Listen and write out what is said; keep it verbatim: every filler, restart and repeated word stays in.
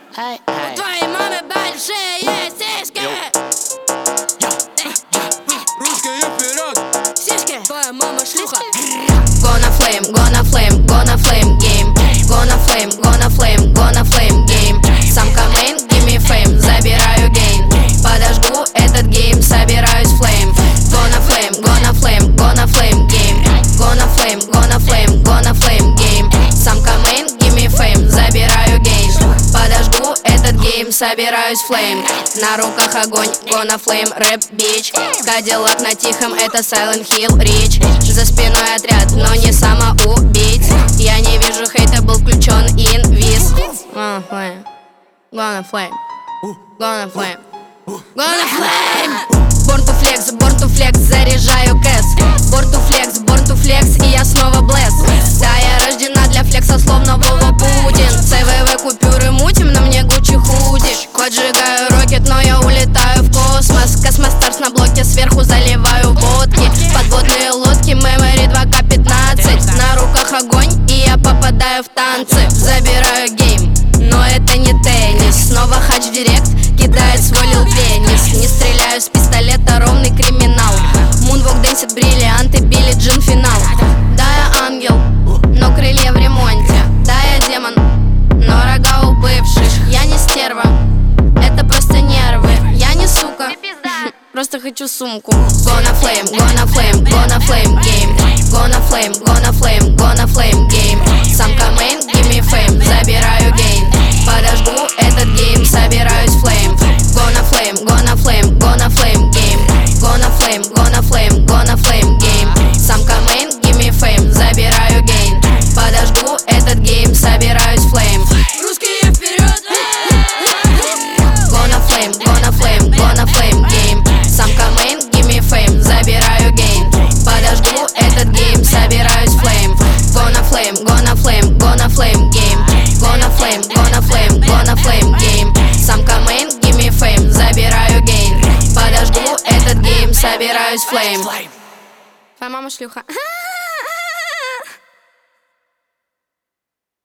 У твоей мамы большие сиськи. Русские вперед! Сиськи. Твоя мама шлюха. Gonna flame, gonna flame, gonna flame game. Gonna flame, gonna flame, gonna flame game. Самка main, give me fame, забираю гейн. Подожгу этот гейм, собираюсь flame. Gonna flame, gonna flame, gonna flame game. Gonna flame, gonna flame, gonna flame game. Самка main, give me fame, забираю гейн. Подожгу этот гейм, собираюсь flame. На руках огонь, gonna flame, рэп бич. Кадиллак на тихом, это Silent Hill Rich. За спиной отряд, но не самоубийц. Я не вижу хейта, был включен инвиз. Gonna flame, gonna flame, gonna flame, gonna flame. Born to flex, born to flex, заряжаю кэс. Born to flex, born to flex, и я снова блэс. Да, я рождена для флекса, словно Вова Путин. ЦВВ купюры мутим, на мне Гуччи худи. Поджигаю рокет, но я улетаю в космос. Космостарс на блоке, сверху заливаю водки. Подводные лодки, мемори два ка пятнадцать. На руках огонь, и я попадаю в танцы. Забираю гейм, но это не теннис. Снова хач в директ, кидает свой лил пенис. Не стреляю с пистолета, ровный криминал. Мунвок дэнсит, бриллианты, Билли Джин финал. Да, я ангел, но крылья в ремонте. Да, я демон, но рога у бывших. Я не стерва, это просто нервы. Я не сука, просто хочу сумку. Gonna flame, gonna flame, gonna flame game. Gonna flame, gonna flame, gonna flame game. Самка main, give me fame, забираю гейн. Подожгу этот гейм, собираюсь flame. Gonna flame, gonna flame, gonna flame game. Gonna flame, gonna flame, gonna flame game. Самка main, give me fame, забираю гейн. Подожгу этот гейм, собираюсь flame. Русские вперед. Gonna flame, gonna flame, gonna flame game. Самка main, give me fame, забираю гейн. Подожгу этот гейм, собираюсь flame. Gonna flame, gonna flame, gonna flame game. Gonna flame, gonna flame, gonna flame game. Самка main, give me fame, забираю гейн. Подожгу этот гейм, собираюсь flame. Твоя мама шлюха.